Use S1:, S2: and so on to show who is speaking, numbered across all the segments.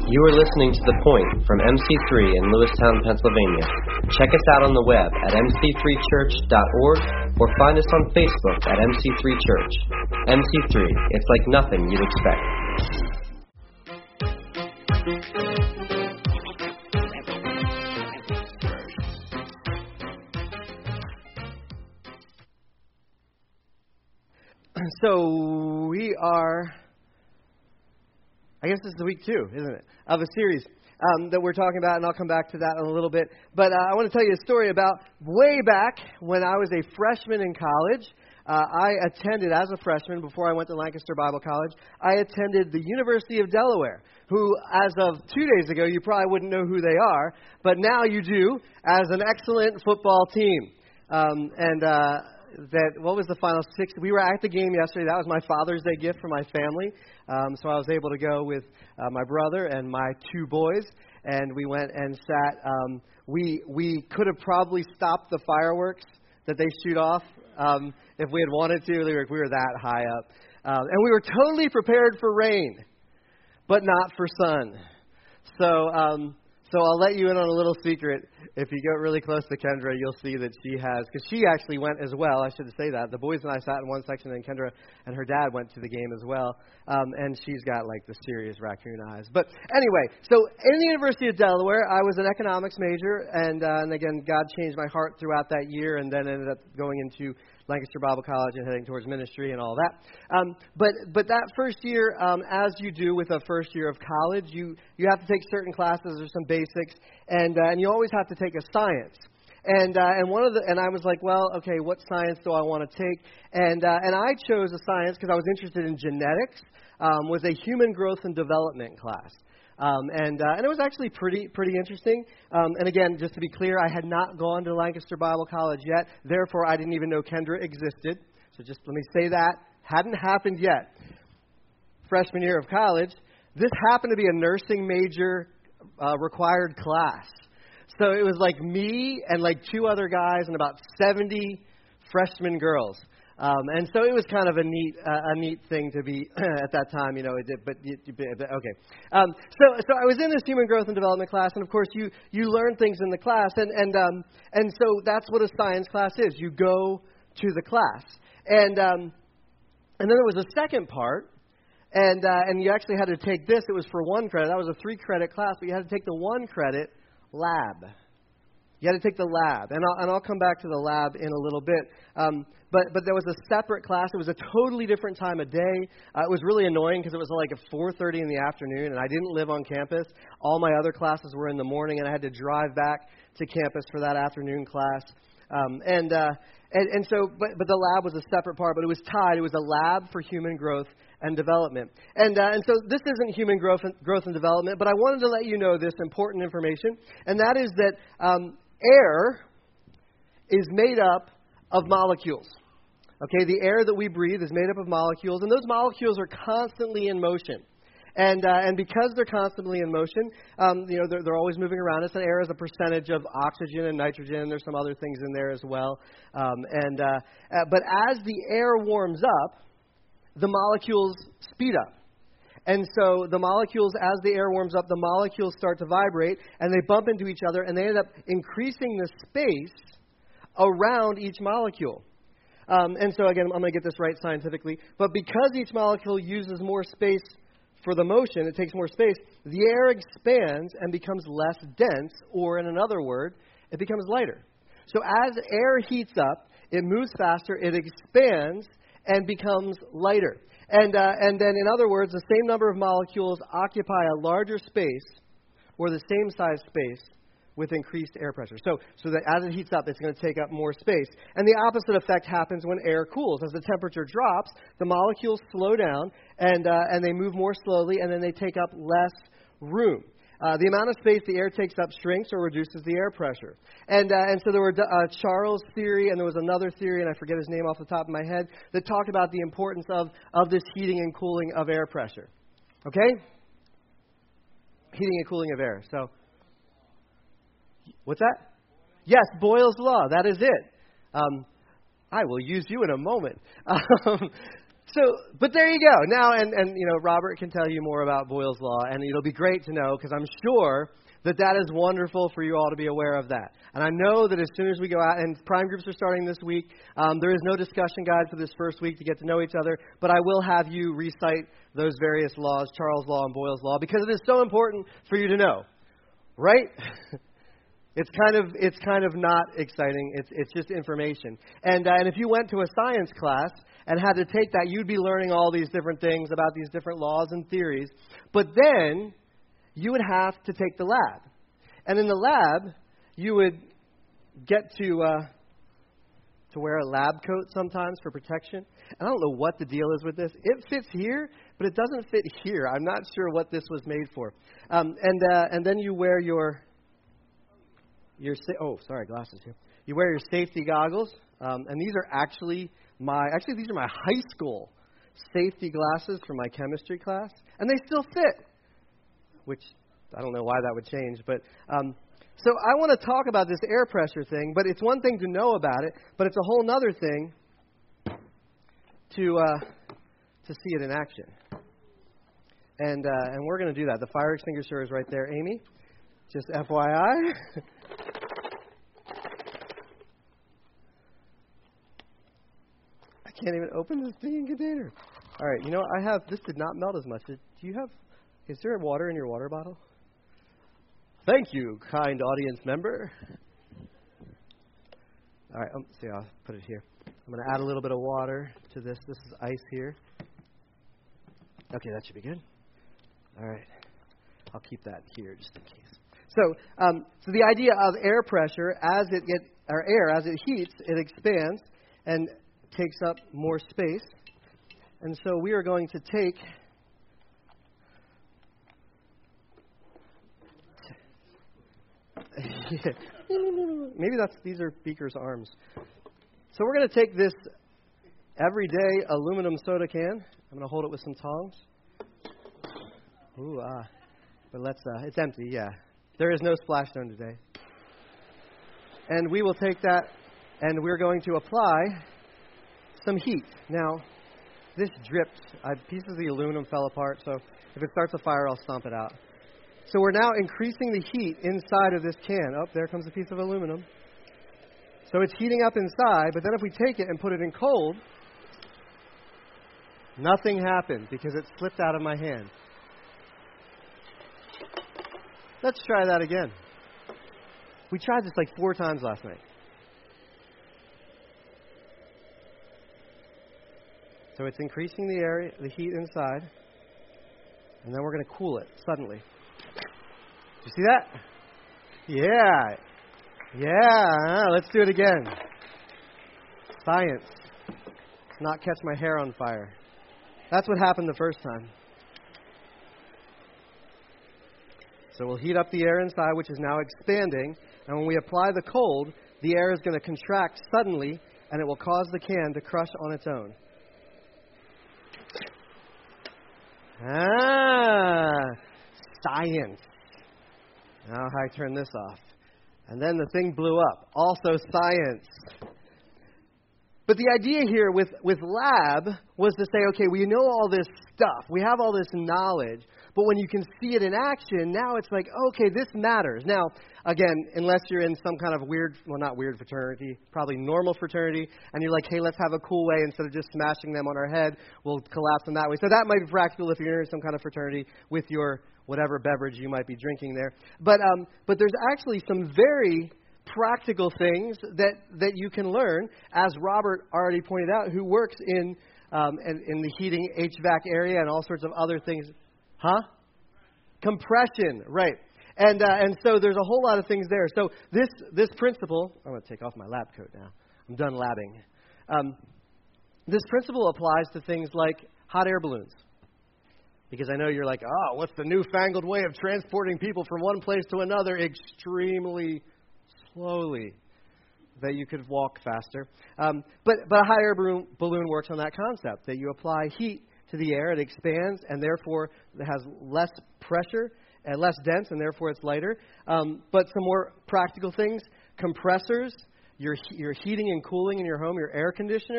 S1: You are listening to The Point from MC3 in Lewistown, Pennsylvania. Check us out on the web at mc3church.org or find us on Facebook at MC3 Church. MC3, it's like nothing you'd expect.
S2: So we are, I guess this is week 2, isn't it, of a series that we're talking about, and I'll come back to that in a little bit. But I want to tell you a story about way back when I was a freshman in college. I attended, as a freshman, before I went to Lancaster Bible College, I attended the University of Delaware, who, as of 2 days ago, you probably wouldn't know who they are, but now you do, as an excellent football team. What was the final 6? We were at the game yesterday. That was my Father's Day gift for my family. So I was able to go with my brother and my 2 boys, and we went and sat. We could have probably stopped the fireworks that they shoot off if we had wanted to. We were that high up. And we were totally prepared for rain, but not for sun. So I'll let you in on a little secret. If you get really close to Kendra, you'll see that she has, because she actually went as well. I should say that. The boys and I sat in one section, and Kendra and her dad went to the game as well. And she's got like the serious raccoon eyes. But anyway, so in the University of Delaware, I was an economics major, and again, God changed my heart throughout that year, and then ended up going into Lancaster Bible College and heading towards ministry and all that. But that first year, as you do with a first year of college, you have to take certain classes or some basics, and you always have to take a science. And I was like, well, okay, what science do I want to take? And I chose a science because I was interested in genetics. Was a human growth and development class. And it was actually pretty interesting. And again, just to be clear, I had not gone to Lancaster Bible College yet. Therefore, I didn't even know Kendra existed. So just let me say that. Hadn't happened yet. Freshman year of college. This happened to be a nursing major required class. So it was like me and like 2 other guys and about 70 freshman girls. And so it was kind of a neat thing to be at that time, you know. Okay. So I was in this human growth and development class, and of course you learn things in the class, and so that's what a science class is. You go to the class, and then there was a second part, and you actually had to take this. It was for 1 credit. That was a 3-credit class, but you had to take the 1 credit lab. You had to take the lab, and I'll come back to the lab in a little bit. But there was a separate class. It was a totally different time of day. It was really annoying because it was like at 4:30 in the afternoon, and I didn't live on campus. All my other classes were in the morning, and I had to drive back to campus for that afternoon class. But the lab was a separate part, but it was tied. It was a lab for human growth and development. And so this isn't human growth and development, but I wanted to let you know this important information, and that is that air is made up of molecules. Okay, the air that we breathe is made up of molecules, and those molecules are constantly in motion. And because they're constantly in motion, they're always moving around us. And air is a percentage of oxygen and nitrogen. There's some other things in there as well. But as the air warms up, the molecules speed up. And so the molecules, as the air warms up, the molecules start to vibrate, and they bump into each other, and they end up increasing the space around each molecule. And so, again, I'm going to get this right scientifically, but because each molecule uses more space for the motion, it takes more space, the air expands and becomes less dense, or in another word, it becomes lighter. So as air heats up, it moves faster, it expands, and becomes lighter. And then, in other words, the same number of molecules occupy a larger space, or the same size space, with increased air pressure. So that as it heats up, it's going to take up more space. And the opposite effect happens when air cools. As the temperature drops, the molecules slow down, and they move more slowly, and then they take up less room. The amount of space the air takes up shrinks or reduces the air pressure. And so there were Charles' theory, and there was another theory, and I forget his name off the top of my head, that talked about the importance of this heating and cooling of air pressure. Okay? Heating and cooling of air. So, what's that? Yes, Boyle's Law. That is it. I will use you in a moment. But there you go. Now, and Robert can tell you more about Boyle's Law, and it'll be great to know, because I'm sure that is wonderful for you all to be aware of that. And I know that as soon as we go out, and prime groups are starting this week, there is no discussion guide for this first week to get to know each other, but I will have you recite those various laws, Charles' Law and Boyle's Law, because it is so important for you to know, right? It's kind of not exciting. It's just information. And if you went to a science class and had to take that, you'd be learning all these different things about these different laws and theories. But then you would have to take the lab. And in the lab, you would get to wear a lab coat sometimes for protection. And I don't know what the deal is with this. It fits here, but it doesn't fit here. I'm not sure what this was made for. And then you wear your glasses here. You wear your safety goggles, and these are actually these are my high school safety glasses for my chemistry class, and they still fit, which I don't know why that would change. But so I want to talk about this air pressure thing, but it's one thing to know about it, but it's a whole other thing to see it in action. And we're going to do that. The fire extinguisher is right there, Amy. Just FYI. I can't even open this dang container. All right, this did not melt as much. Is there water in your water bottle? Thank you, kind audience member. All right, I'll put it here. I'm going to add a little bit of water to this. This is ice here. Okay, that should be good. All right, I'll keep that here just in case. So the idea of air pressure, as it heats, it expands and takes up more space. And so we are going to take maybe these are Beaker's arms. So we're going to take this everyday aluminum soda can. I'm going to hold it with some tongs. But it's empty, yeah. There is no splash zone today. And we will take that, and we're going to apply some heat. Now, this dripped. Pieces of the aluminum fell apart, so if it starts a fire, I'll stomp it out. So we're now increasing the heat inside of this can. Oh, there comes a piece of aluminum. So it's heating up inside, but then if we take it and put it in cold, nothing happened because it slipped out of my hand. Let's try that again. We tried this like 4 times last night. So it's increasing the heat inside, and then we're going to cool it suddenly. Do you see that? Yeah. Let's do it again. Science. Let's not catch my hair on fire. That's what happened the first time. So we'll heat up the air inside, which is now expanding. And when we apply the cold, the air is going to contract suddenly, and it will cause the can to crush on its own. Science. Now I turn this off. And then the thing blew up. Also science. But the idea here with lab was to say, okay, we know all this stuff. We have all this knowledge. But when you can see it in action, now it's like, okay, this matters. Now, again, unless you're in some kind of not weird fraternity, probably normal fraternity, and you're like, hey, let's have a cool way instead of just smashing them on our head, we'll collapse them that way. So that might be practical if you're in some kind of fraternity with your whatever beverage you might be drinking there. But there's actually some very practical things that you can learn, as Robert already pointed out, who works in the heating HVAC area and all sorts of other things. Compression, right. And so there's a whole lot of things there. So this principle, I'm going to take off my lab coat now. I'm done labbing. This principle applies to things like hot air balloons. Because I know you're like, what's the newfangled way of transporting people from one place to another extremely slowly, that you could walk faster. But a hot air balloon works on that concept, that you apply heat to the air, it expands, and therefore it has less pressure and less dense, and therefore it's lighter. But some more practical things, compressors, your heating and cooling in your home, your air conditioners,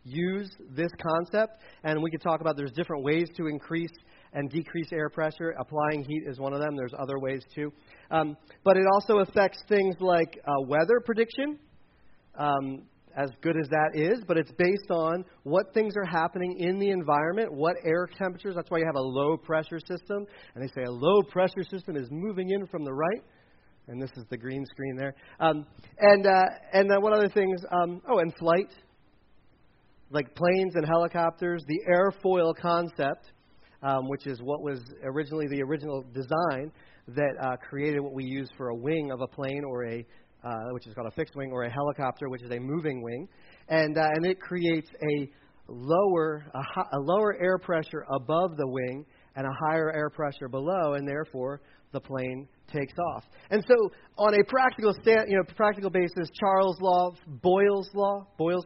S2: use this concept, and we could talk about there's different ways to increase and decrease air pressure. Applying heat is one of them. There's other ways too. But it also affects things like weather prediction, as good as that is, but it's based on what things are happening in the environment, what air temperatures. That's why you have a low pressure system, and they say a low pressure system is moving in from the right. And this is the green screen there. And then what other things? And flight, like planes and helicopters, the airfoil concept, which is what was originally the original design that created what we use for a wing of a plane, or which is called a fixed wing, or a helicopter, which is a moving wing, and it creates a lower air pressure above the wing and a higher air pressure below, and therefore the plane takes off. And so, on a practical basis, Charles' law, Boyle's law,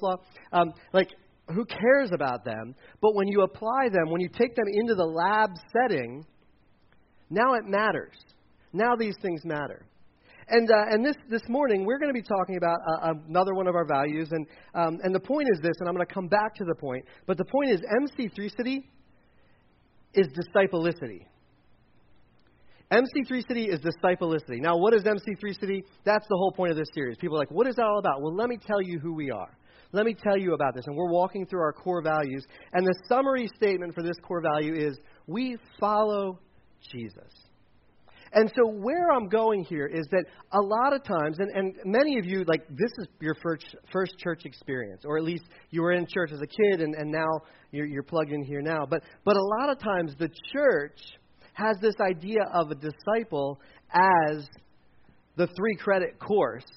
S2: who cares about them? But when you apply them, when you take them into the lab setting, now it matters. Now these things matter. And this morning we're going to be talking about another one of our values, and the point is this, and I'm going to come back to the point. But the point is, MC3 City is disciplicity. MC3 City is disciplicity. Now, what is MC3 City? That's the whole point of this series. People are like, what is that all about? Well, let me tell you who we are. Let me tell you about this. And we're walking through our core values. And the summary statement for this core value is, we follow Jesus. And so where I'm going here is that a lot of times, and many of you, like, this is your first church experience, or at least you were in church as a kid, and now you're plugged in here now. But a lot of times the church has this idea of a disciple as the 3-credit course,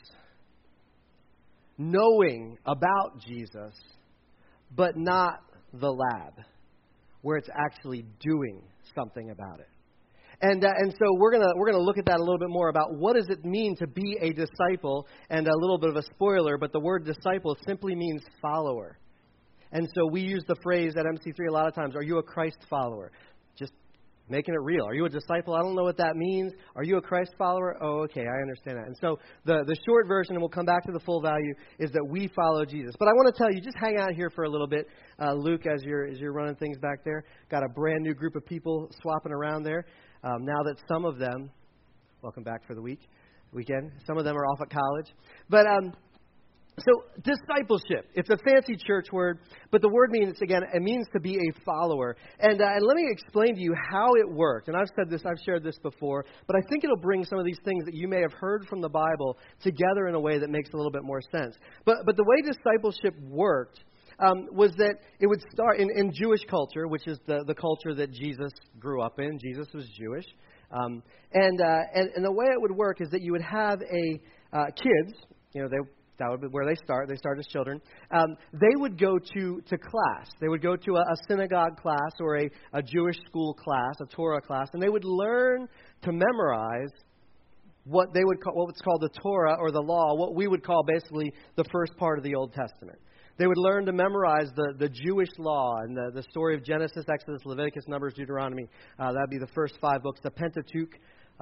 S2: knowing about Jesus, but not the lab, where it's actually doing something about it. And so we're gonna look at that a little bit more about what does it mean to be a disciple, and a little bit of a spoiler, but the word disciple simply means follower. And so we use the phrase at MC3 a lot of times, are you a Christ follower? Just making it real. Are you a disciple? I don't know what that means. Are you a Christ follower? Oh, okay, I understand that. And so the short version, and we'll come back to the full value, is that we follow Jesus. But I want to tell you, just hang out here for a little bit, Luke, as you're running things back there. Got a brand new group of people swapping around there. Now that some of them, welcome back for the weekend. Some of them are off at college. But so discipleship, it's a fancy church word, but the word means, again, it means to be a follower. And let me explain to you how it works. And I've said this, I've shared this before, but I think it'll bring some of these things that you may have heard from the Bible together in a way that makes a little bit more sense. But the way discipleship worked was that it would start in Jewish culture, which is the culture that Jesus grew up in. Jesus was Jewish. And the way it would work is that you would have kids, that would be where they start. They start as children. They would go to class. They would go to a synagogue class, or a Jewish school class, a Torah class, and they would learn to memorize what they would call, what's called the Torah, or the law, what we would call basically the first part of the Old Testament. They would learn to memorize the Jewish law and the story of Genesis, Exodus, Leviticus, Numbers, Deuteronomy. That would be the first 5 books, the Pentateuch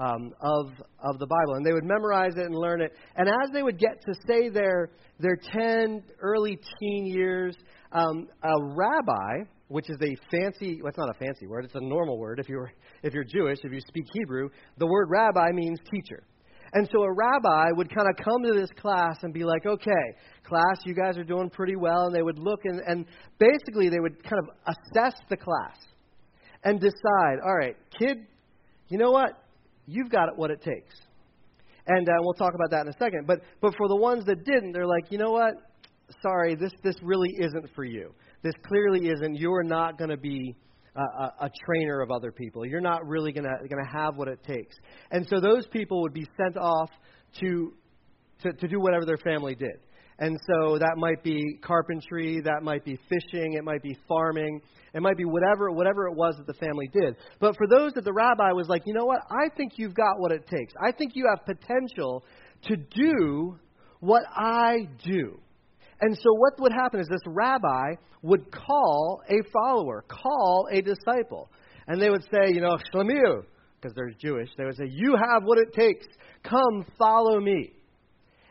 S2: of the Bible. And they would memorize it and learn it. And as they would get to, say, their 10, early teen years, a rabbi, which is a fancy, well, it's not a fancy word, it's a normal word if you're Jewish, if you speak Hebrew, the word rabbi means teacher. And so a rabbi would kind of come to this class and be like, okay, class, you guys are doing pretty well. And they would look and basically they would kind of assess the class and decide, all right, kid, you know what? You've got what it takes. And we'll talk about that in a second. But for the ones that didn't, they're like, you know what? Sorry, this really isn't for you. This clearly isn't. You're not going to be a trainer of other people. You're not really going to have what it takes. And so those people would be sent off to do whatever their family did. And so that might be carpentry, that might be fishing, it might be farming, it might be whatever it was that the family did. But for those that the rabbi was like, you know what, I think you've got what it takes. I think you have potential to do what I do. And so what would happen is this rabbi would call a follower, call a disciple. And they would say, Shlemiu, because they're Jewish, they would say, you have what it takes. Come, follow me.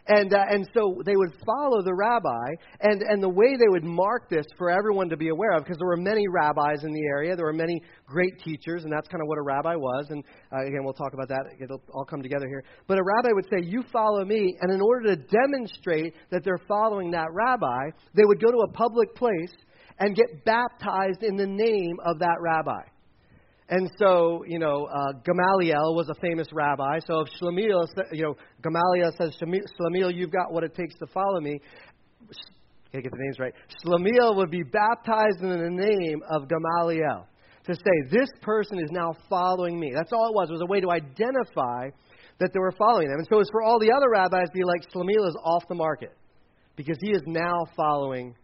S2: And so they would follow the rabbi, and the way they would mark this for everyone to be aware of, because there were many rabbis in the area, there were many great teachers, and that's kind of what a rabbi was. And again, we'll talk about that. It'll all come together here. But a rabbi would say, you follow me, and in order to demonstrate that they're following that rabbi, they would go to a public place and get baptized in the name of that rabbi. And so, Gamaliel was a famous rabbi. So if Shlemiel, Gamaliel says, Shlemiel, you've got what it takes to follow me. Gotta get the names right. Shlemiel would be baptized in the name of Gamaliel to say, this person is now following me. That's all it was. It was a way to identify that they were following them. And so it was for all the other rabbis to be like, Shlemiel is off the market because he is now following.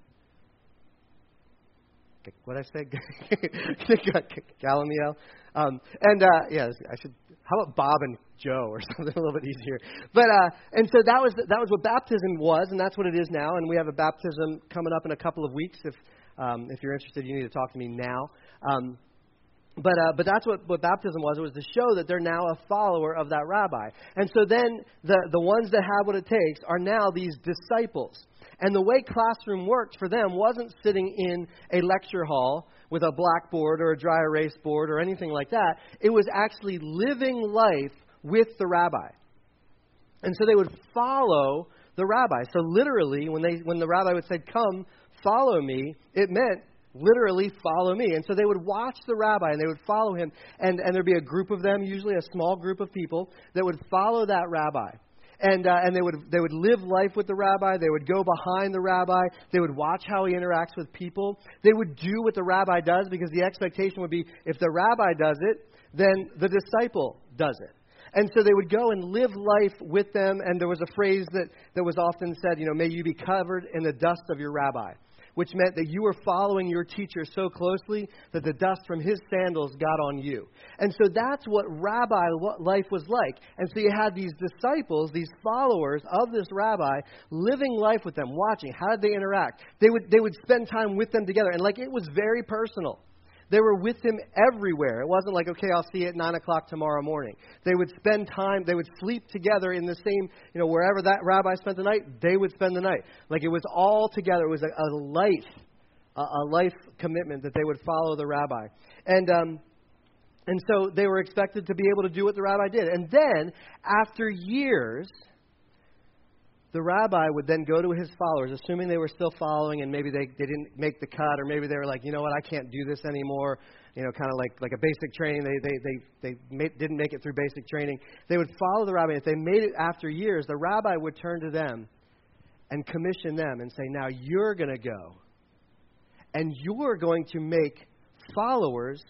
S2: What did I say? Gamaliel. I should. How about Bob and Joe or something a little bit easier? But and so that was what baptism was, and that's what it is now. And we have a baptism coming up in a couple of weeks. If you're interested, you need to talk to me now. But that's what baptism was. It was to show that they're now a follower of that rabbi. And so then the ones that have what it takes are now these disciples. And the way classroom worked for them wasn't sitting in a lecture hall with a blackboard or a dry erase board or anything like that. It was actually living life with the rabbi. And so they would follow the rabbi. So literally, when the rabbi would say, come, follow me, it meant literally follow me. And so they would watch the rabbi and they would follow him. And there'd be a group of them, usually a small group of people, that would follow that rabbi. And they would live life with the rabbi. They would go behind the rabbi. They would watch how he interacts with people. They would do what the rabbi does, because the expectation would be if the rabbi does it, then the disciple does it. And so they would go and live life with them. And there was a phrase that was often said, may you be covered in the dust of your rabbi, which meant that you were following your teacher so closely that the dust from his sandals got on you. And so that's what rabbi life was like. And so you had these disciples, these followers of this rabbi, living life with them, watching. How did they interact? They would spend time with them together. And it was very personal. They were with him everywhere. It wasn't like, okay, I'll see you at 9 o'clock tomorrow morning. They would spend time, they would sleep together in the same, wherever that rabbi spent the night, they would spend the night. It was all together. It was a life commitment that they would follow the rabbi. And so they were expected to be able to do what the rabbi did. And then, after years, the rabbi would then go to his followers, assuming they were still following and maybe they didn't make the cut, or maybe they were like, you know what, I can't do this anymore, kind of like a basic training. They didn't make it through basic training. They would follow the rabbi. If they made it after years, the rabbi would turn to them and commission them and say, now you're going to go and you're going to make followers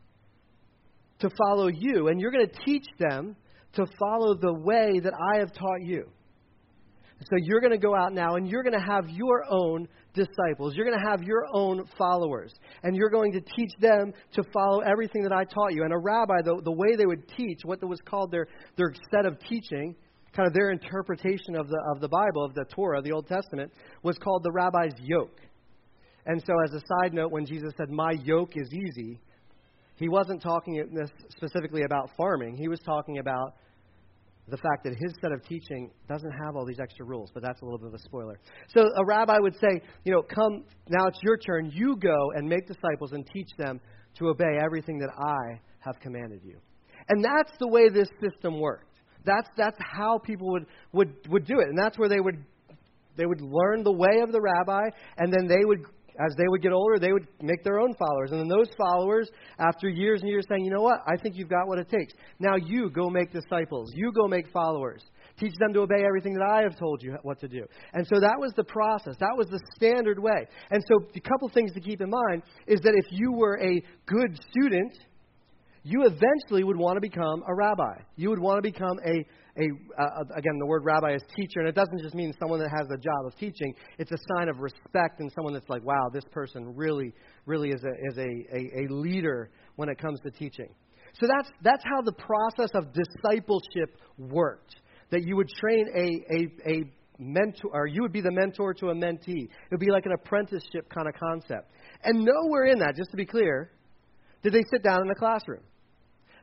S2: to follow you, and you're going to teach them to follow the way that I have taught you. So you're going to go out now and you're going to have your own disciples. You're going to have your own followers. And you're going to teach them to follow everything that I taught you. And a rabbi, the way they would teach, what was called their set of teaching, kind of their interpretation of the Bible, of the Torah, the Old Testament, was called the rabbi's yoke. And so as a side note, when Jesus said, my yoke is easy, he wasn't talking specifically about farming. He was talking about the fact that his set of teaching doesn't have all these extra rules, but that's a little bit of a spoiler. So a rabbi would say, come, now it's your turn. You go and make disciples and teach them to obey everything that I have commanded you. And that's the way this system worked. That's how people would do it. And that's where they would learn the way of the rabbi, and then as they would get older, they would make their own followers. And then those followers, after years and years, saying, you know what, I think you've got what it takes. Now you go make disciples. You go make followers. Teach them to obey everything that I have told you what to do. And so that was the process. That was the standard way. And so a couple things to keep in mind is that if you were a good student, you eventually would want to become a rabbi. You would want to become again, the word rabbi is teacher, and it doesn't just mean someone that has the job of teaching. It's a sign of respect and someone that's like, wow, this person really is a leader when it comes to teaching. So that's how the process of discipleship worked. That you would train a mentor, or you would be the mentor to a mentee. It would be like an apprenticeship kind of concept. And nowhere in that, just to be clear, did they sit down in the classroom.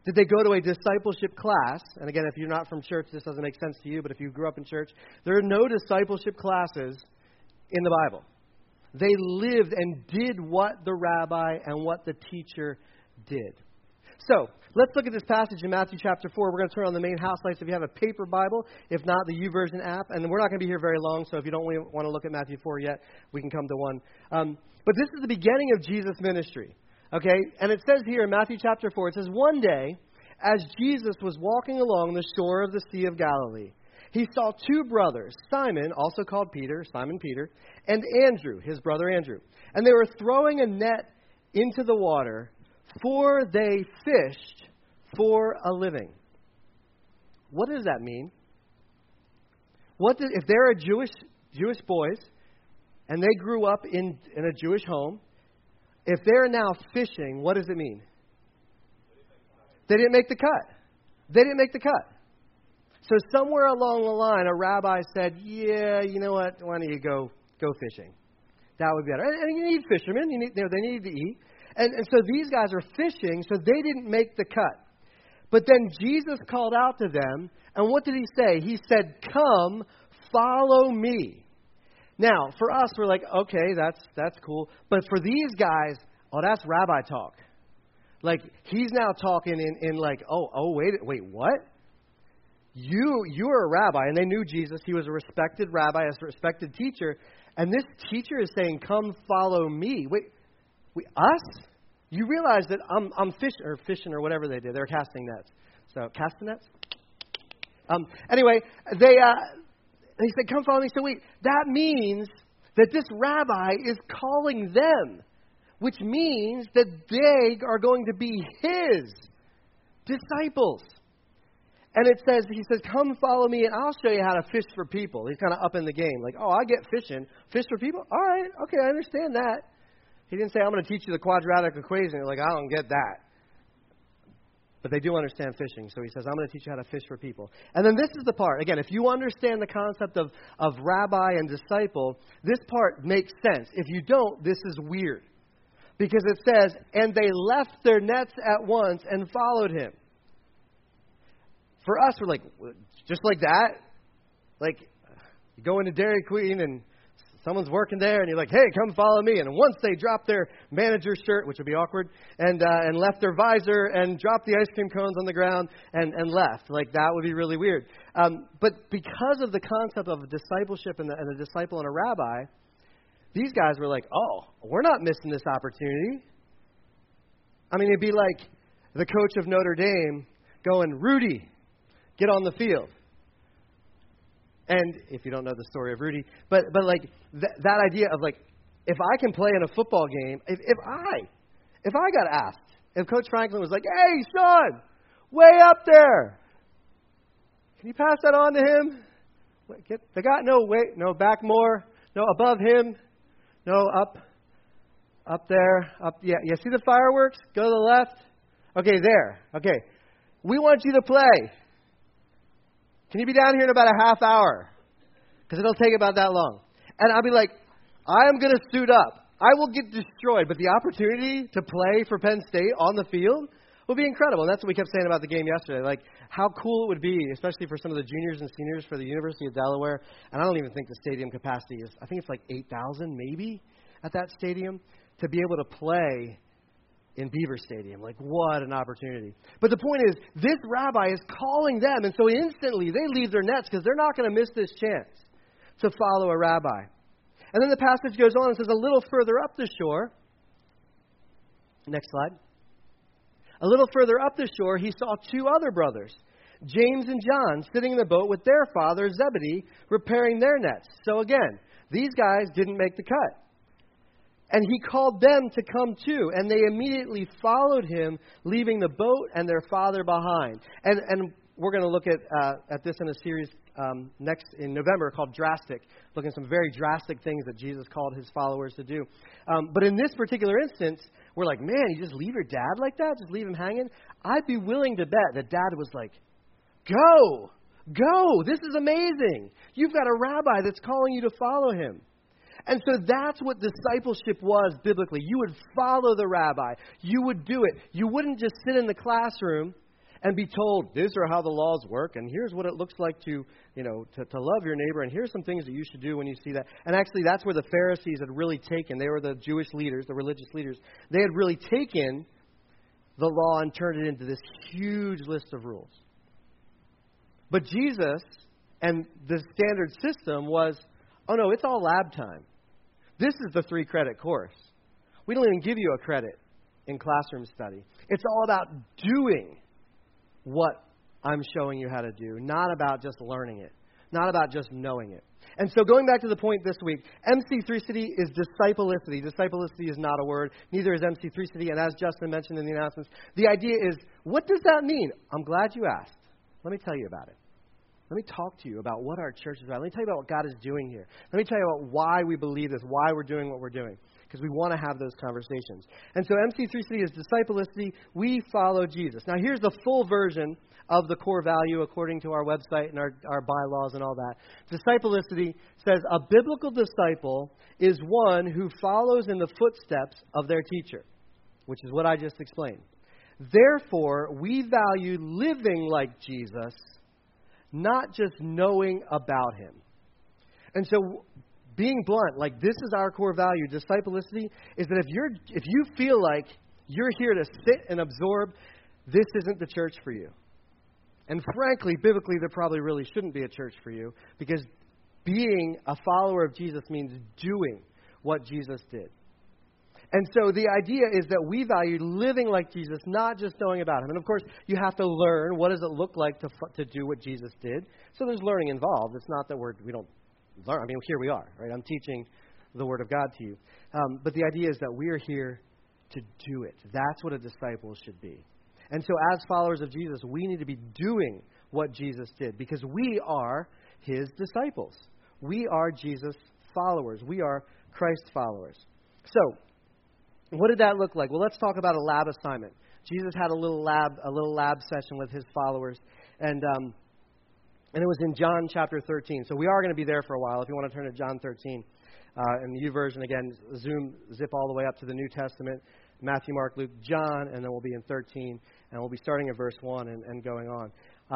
S2: Did they go to a discipleship class? And again, if you're not from church, this doesn't make sense to you, but if you grew up in church, there are no discipleship classes in the Bible. They lived and did what the rabbi and what the teacher did. So, let's look at this passage in Matthew chapter 4. We're going to turn on the main house lights if you have a paper Bible. If not, the YouVersion app. And we're not going to be here very long, so if you don't want to look at Matthew 4 yet, we can come to 1. But this is the beginning of Jesus' ministry. Okay? And it says here in Matthew chapter 4, it says, one day, as Jesus was walking along the shore of the Sea of Galilee, he saw two brothers, Simon, also called Peter, Simon Peter, and Andrew, his brother Andrew. And they were throwing a net into the water, for they fished for a living. What does that mean? If they're Jewish boys, and they grew up in a Jewish home, if they're now fishing, what does it mean? They didn't make the cut. They didn't make the cut. So somewhere along the line, a rabbi said, yeah, you know what, why don't you go fishing? That would be better. And you need fishermen. They need to eat. And so these guys are fishing, so they didn't make the cut. But then Jesus called out to them, and what did he say? He said, come, follow me. Now, for us, we're like, okay, that's cool. But for these guys, that's rabbi talk. Like, he's now talking in like, wait, what? You're a rabbi, and they knew Jesus. He was a respected rabbi, a respected teacher. And this teacher is saying, come follow me. Wait, us? You realize that I'm fishing or whatever they did. They were casting nets. So, casting nets? Anyway, they said, come follow me. So wait, that means that this rabbi is calling them, which means that they are going to be his disciples. And he says, come follow me and I'll show you how to fish for people. He's kind of up in the game. Like, I get fishing. Fish for people? All right, okay, I understand that. He didn't say, I'm going to teach you the quadratic equation. They're like, I don't get that. But they do understand fishing. So he says, I'm going to teach you how to fish for people. And then this is the part. Again, if you understand the concept of rabbi and disciple, this part makes sense. If you don't, this is weird. Because it says, and they left their nets at once and followed him. For us, we're like, just like that? Like, you go into Dairy Queen and someone's working there, and you're like, hey, come follow me. And once they dropped their manager's shirt, which would be awkward, and left their visor and dropped the ice cream cones on the ground and left. Like, that would be really weird. But because of the concept of discipleship and a disciple and a rabbi, these guys were like, we're not missing this opportunity. I mean, it'd be like the coach of Notre Dame going, Rudy, get on the field. And if you don't know the story of Rudy, but like that idea of like, if I can play in a football game, if I got asked, if Coach Franklin was like, hey, Sean, way up there, can you pass that on to him? They got no back more, no above him, no up there, up. Yeah, see the fireworks? Go to the left. Okay, there. Okay, we want you to play. Can you be down here in about a half hour? Because it'll take about that long. And I'll be like, I am going to suit up. I will get destroyed. But the opportunity to play for Penn State on the field will be incredible. And that's what we kept saying about the game yesterday. Like, how cool it would be, especially for some of the juniors and seniors for the University of Delaware. And I don't even think the stadium capacity is, I think it's like 8,000 maybe at that stadium, to be able to play in Beaver Stadium. Like, what an opportunity. But the point is, this rabbi is calling them, and so instantly they leave their nets because they're not going to miss this chance to follow a rabbi. And then the passage goes on and says, a little further up the shore, next slide, a little further up the shore, he saw two other brothers, James and John, sitting in the boat with their father Zebedee, repairing their nets. So again, these guys didn't make the cut. And he called them to come too, and they immediately followed him, leaving the boat and their father behind. And we're going to look at this in a series next in November called Drastic, looking at some very drastic things that Jesus called his followers to do. But in this particular instance, we're like, man, you just leave your dad like that? Just leave him hanging? I'd be willing to bet that dad was like, go, this is amazing. You've got a rabbi that's calling you to follow him. And so that's what discipleship was biblically. You would follow the rabbi. You would do it. You wouldn't just sit in the classroom and be told, these are how the laws work, and here's what it looks like to love your neighbor, and here's some things that you should do when you see that. And actually, that's where the Pharisees had really taken. They were the Jewish leaders, the religious leaders. They had really taken the law and turned it into this huge list of rules. But Jesus and the standard system was, oh no, it's all lab time. This is the 3-credit course. We don't even give you a credit in classroom study. It's all about doing what I'm showing you how to do, not about just learning it, not about just knowing it. And so going back to the point this week, MC3 City is disciplicity. Disciplicity is not a word. Neither is MC3 City. And as Justin mentioned in the announcements, the idea is, what does that mean? I'm glad you asked. Let me tell you about it. Let me talk to you about what our church is about. Let me tell you about what God is doing here. Let me tell you about why we believe this, why we're doing what we're doing, because we want to have those conversations. And so MC3 City is disciplicity. We follow Jesus. Now, here's the full version of the core value according to our website and our bylaws and all that. Disciplicity says a biblical disciple is one who follows in the footsteps of their teacher, which is what I just explained. Therefore, we value living like Jesus, not just knowing about him. And so, being blunt, like this is our core value. Disciplicity is that if you feel like you're here to sit and absorb, this isn't the church for you. And frankly, biblically, there probably really shouldn't be a church for you, because being a follower of Jesus means doing what Jesus did. And so the idea is that we value living like Jesus, not just knowing about him. And of course, you have to learn what does it look like to do what Jesus did. So there's learning involved. It's not that we don't learn. I mean, here we are, right? I'm teaching the Word of God to you. But the idea is that we are here to do it. That's what a disciple should be. And so as followers of Jesus, we need to be doing what Jesus did, because we are his disciples. We are Jesus' followers. We are Christ followers. So, what did that look like? Well, let's talk about a lab assignment. Jesus had a little lab session with his followers, and it was in John chapter 13. So we are going to be there for a while. If you want to turn to John 13, in the YouVersion, again, zip all the way up to the New Testament, Matthew, Mark, Luke, John, and then we'll be in 13, and we'll be starting at verse 1 and going on.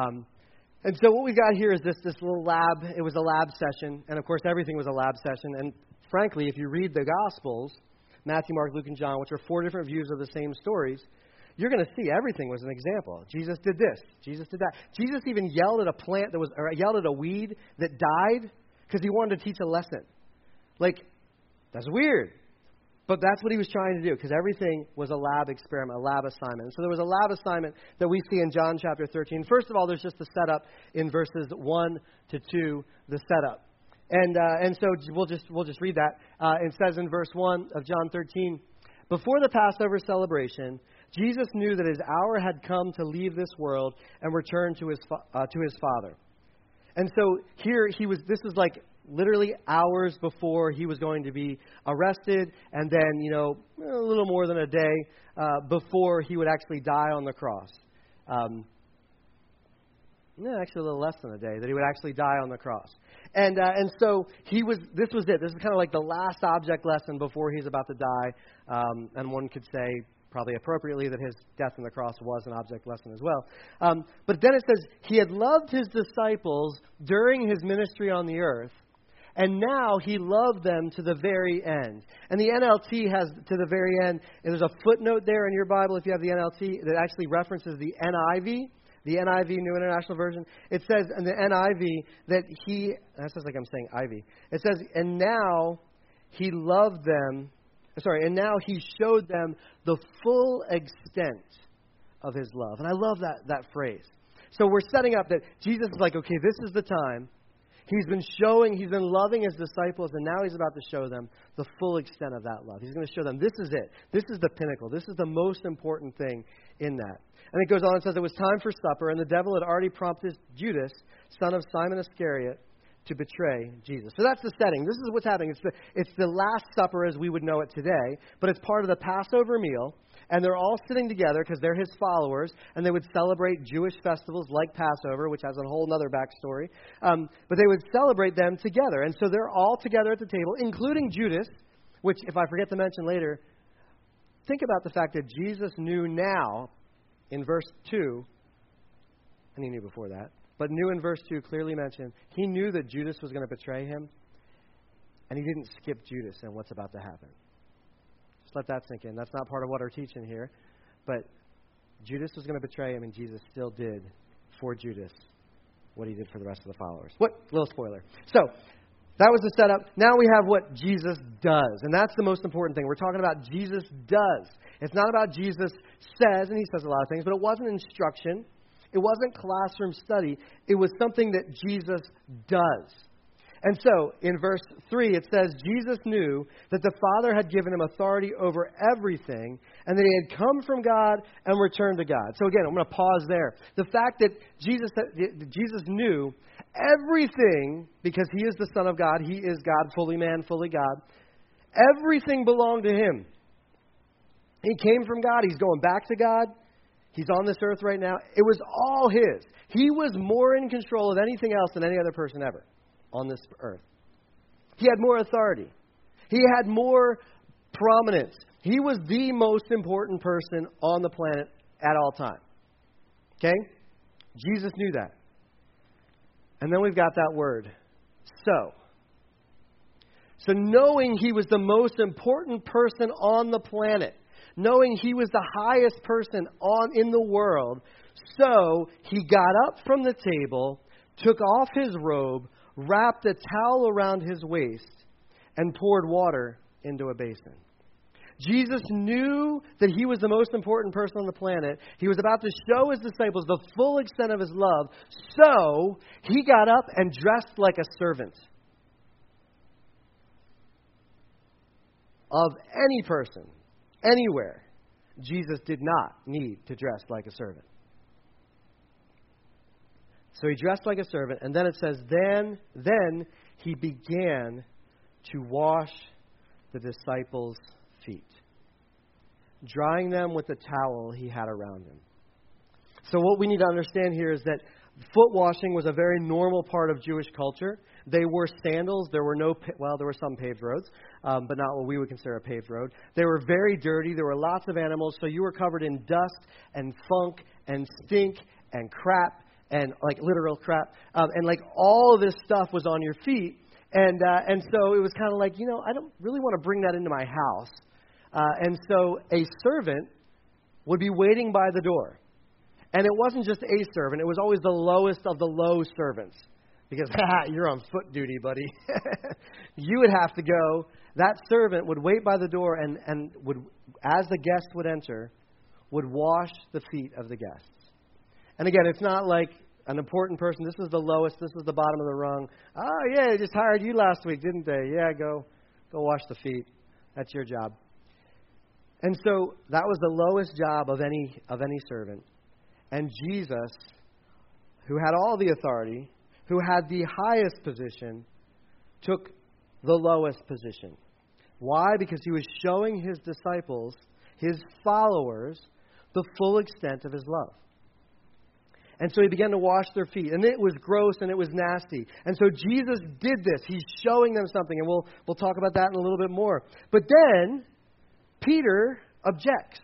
S2: And so what we've got here is this little lab. It was a lab session, and of course everything was a lab session. And frankly, if you read the Gospels, Matthew, Mark, Luke, and John, which are 4 different views of the same stories, you're going to see everything was an example. Jesus did this. Jesus did that. Jesus even yelled at yelled at a weed that died because he wanted to teach a lesson. Like, that's weird. But that's what he was trying to do, because everything was a lab experiment, a lab assignment. And so there was a lab assignment that we see in John chapter 13. First of all, there's just the setup in verses 1 to 2, the setup. And so we'll just read that. It says in verse 1 of John 13, before the Passover celebration, Jesus knew that his hour had come to leave this world and return to his Father. And so here this is like literally hours before he was going to be arrested, and then, a little more than a day before he would actually die on the cross. Actually a little less than a day that he would actually die on the cross. And so this was it. This is kind of like the last object lesson before he's about to die. And one could say, probably appropriately, that his death on the cross was an object lesson as well. But then it says, he had loved his disciples during his ministry on the earth, and now he loved them to the very end. And the NLT has to the very end, and there's a footnote there in your Bible, if you have the NLT, that actually references the NIV. The NIV, New International Version. It says in the NIV that that sounds like I'm saying Ivy. It says, and now he loved them, and now he showed them the full extent of his love. And I love that phrase. So we're setting up that Jesus is like, okay, this is the time. He's been loving his disciples, and now he's about to show them the full extent of that love. He's going to show them, this is it. This is the pinnacle. This is the most important thing in that. And it goes on and says, it was time for supper, and the devil had already prompted Judas, son of Simon Iscariot, to betray Jesus. So that's the setting. This is what's happening. It's the Last Supper as we would know it today, but it's part of the Passover meal, and they're all sitting together because they're his followers, and they would celebrate Jewish festivals like Passover, which has a whole other backstory, but they would celebrate them together. And so they're all together at the table, including Judas, which, if I forget to mention later, think about the fact that Jesus knew now, in verse 2, and he knew before that, but knew in verse 2 clearly mentioned, he knew that Judas was going to betray him, and he didn't skip Judas and what's about to happen. Just let that sink in. That's not part of what we're teaching here, but Judas was going to betray him, and Jesus still did for Judas what he did for the rest of the followers. What? Little spoiler. So, that was the setup. Now we have what Jesus does, and that's the most important thing. We're talking about Jesus does. It's not about Jesus says, and he says a lot of things, but it wasn't instruction. It wasn't classroom study. It was something that Jesus does. And so, in verse 3, it says, Jesus knew that the Father had given him authority over everything, and that he had come from God and returned to God. So again, I'm going to pause there. The fact that Jesus knew everything, because he is the Son of God, he is God, fully man, fully God, everything belonged to him. He came from God, he's going back to God, he's on this earth right now. It was all his. He was more in control of anything else than any other person ever on this earth. He had more authority. He had more prominence. He was the most important person on the planet at all time. Okay? Jesus knew that. And then we've got that word, so. So knowing he was the most important person on the planet, knowing he was the highest person in the world, so he got up from the table, took off his robe, wrapped a towel around his waist, and poured water into a basin. Jesus knew that he was the most important person on the planet. He was about to show his disciples the full extent of his love. So he got up and dressed like a servant of any person, anywhere. Jesus did not need to dress like a servant. So he dressed like a servant, and then it says, then he began to wash the disciples' feet, drying them with the towel he had around him. So what we need to understand here is that foot washing was a very normal part of Jewish culture. They wore sandals. There were there were some paved roads, but not what we would consider a paved road. They were very dirty. There were lots of animals, so you were covered in dust and funk and stink and crap. And like literal crap, and like all of this stuff was on your feet, and so it was kind of like, I don't really want to bring that into my house, and so a servant would be waiting by the door, and it wasn't just a servant; it was always the lowest of the low servants, because you're on foot duty, buddy. You would have to go. That servant would wait by the door, and would, as the guest would enter, would wash the feet of the guests. And again, it's not like an important person. This is the lowest. This is the bottom of the rung. Oh, yeah, they just hired you last week, didn't they? Yeah, go wash the feet. That's your job. And so that was the lowest job of any servant. And Jesus, who had all the authority, who had the highest position, took the lowest position. Why? Because he was showing his disciples, his followers, the full extent of his love. And so he began to wash their feet. And it was gross and it was nasty. And so Jesus did this. He's showing them something. And we'll talk about that in a little bit more. But then Peter objects.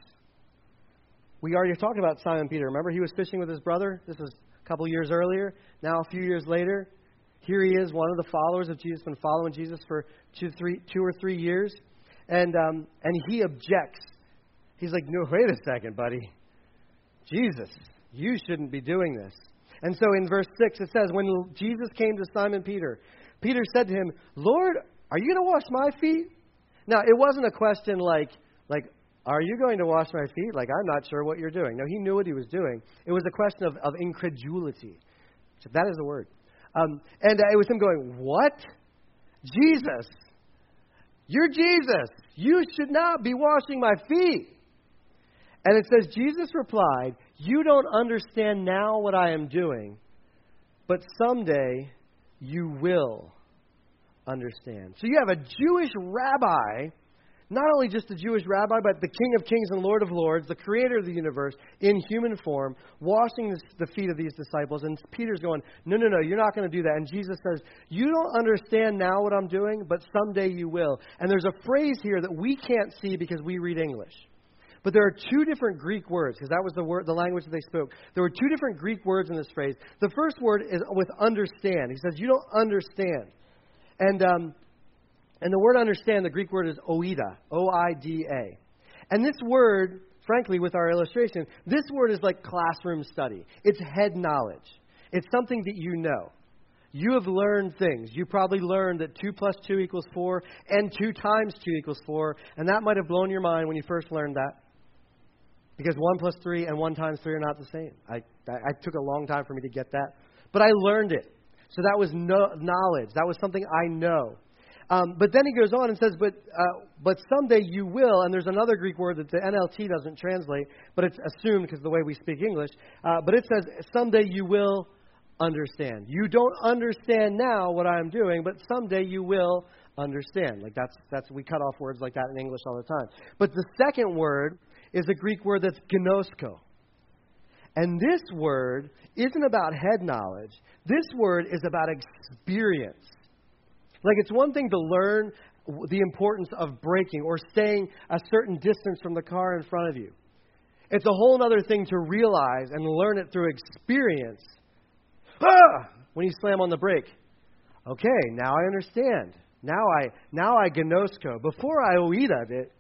S2: We already talked about Simon Peter. Remember, he was fishing with his brother? This was a couple years earlier. Now, a few years later, here he is, one of the followers of Jesus, been following Jesus for 2 or 3 years. And he objects. He's like, no, wait a second, buddy. Jesus, you shouldn't be doing this. And so in verse 6 it says, when Jesus came to Simon Peter, Peter said to him, Lord, are you going to wash my feet? Now, it wasn't a question like, are you going to wash my feet? Like, I'm not sure what you're doing. No, he knew what he was doing. It was a question of incredulity. So that is the word. And it was him going, what? Jesus, you're Jesus. You should not be washing my feet. And it says, Jesus replied, you don't understand now what I am doing, but someday you will understand. So you have a Jewish rabbi, not only just a Jewish rabbi, but the King of Kings and Lord of Lords, the creator of the universe, in human form, washing the feet of these disciples. And Peter's going, no, you're not going to do that. And Jesus says, you don't understand now what I'm doing, but someday you will. And there's a phrase here that we can't see because we read English. But there are two different Greek words, because that was the language that they spoke. There were two different Greek words in this phrase. The first word is with understand. He says, you don't understand. And the word understand, the Greek word is oida, O-I-D-A. And this word, frankly, with our illustration, this word is like classroom study. It's head knowledge. It's something that you know. You have learned things. You probably learned that 2 + 2 = 4 and 2 × 2 = 4. And that might have blown your mind when you first learned that. Because 1 + 3 and 1 × 3 are not the same. I took a long time for me to get that. But I learned it. So that was knowledge. That was something I know. But then he goes on and says, but someday you will, and there's another Greek word that the NLT doesn't translate, but it's assumed because of the way we speak English. But it says, someday you will understand. You don't understand now what I'm doing, but someday you will understand. Like that's we cut off words like that in English all the time. But the second word is a Greek word that's gnosko. And this word isn't about head knowledge. This word is about experience. Like it's one thing to learn the importance of braking or staying a certain distance from the car in front of you. It's a whole other thing to realize and learn it through experience. When you slam on the brake. Okay, now I understand. Now I gnosko. Before I oida'd it,